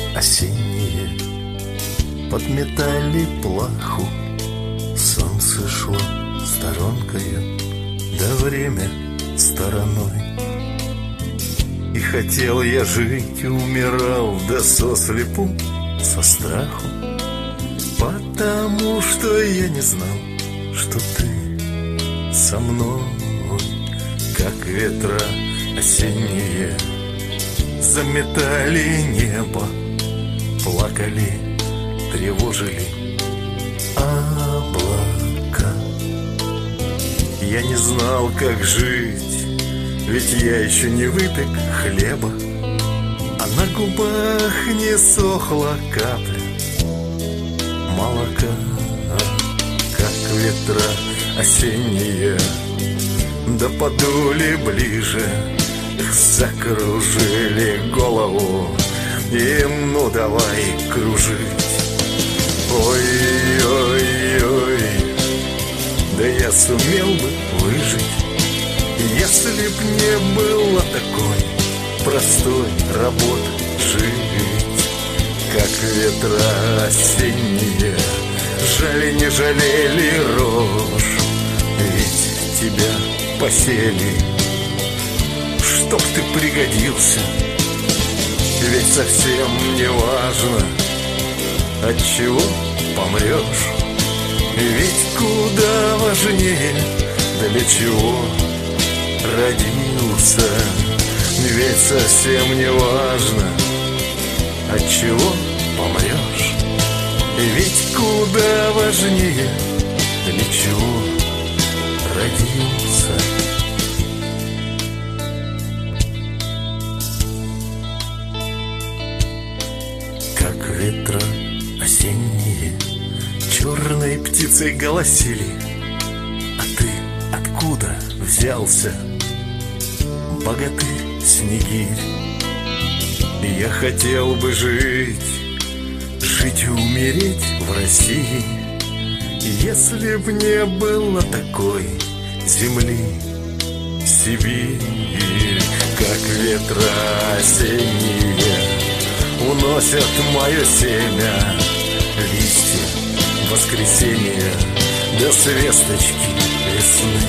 осенние подметали плаху. Солнце шло сторонкою, да время стороной. И хотел я жить, и умирал, да сослепу, со страху, потому что я не знал, что ты со мной. Как ветра осенние заметали небо, плакали, тревожили облака. Я не знал, как жить, ведь я еще не выпек хлеба, а на губах не сохла капля молока. Как ветра осенние да подули ближе, закружили голову, и ну давай кружить. Ой-ой-ой, да я сумел бы выжить, если б не было такой простой работы жить. Как ветра осенние жали не жалели рожь, ведь тебя посели, чтоб ты пригодился. Ведь совсем не важно, от чего помрешь, ведь куда важнее, для чего родился. Ведь совсем не важно, от чего помрешь, ведь куда важнее, для чего родился. Как ветра осенние черной птицей голосили, а ты откуда взялся, богатырь Снегирь? Я хотел бы жить, жить и умереть в России, если б не было такой земли Сибирь. Как ветра осенние уносят мое семя, листья воскресенья до свесточки весны.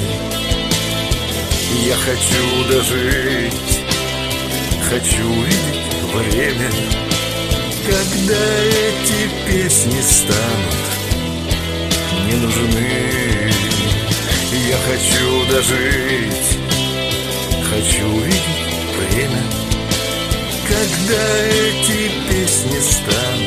Я хочу дожить, хочу увидеть время, когда эти песни станут не нужны. Я хочу дожить, хочу увидеть время, когда эти песни станут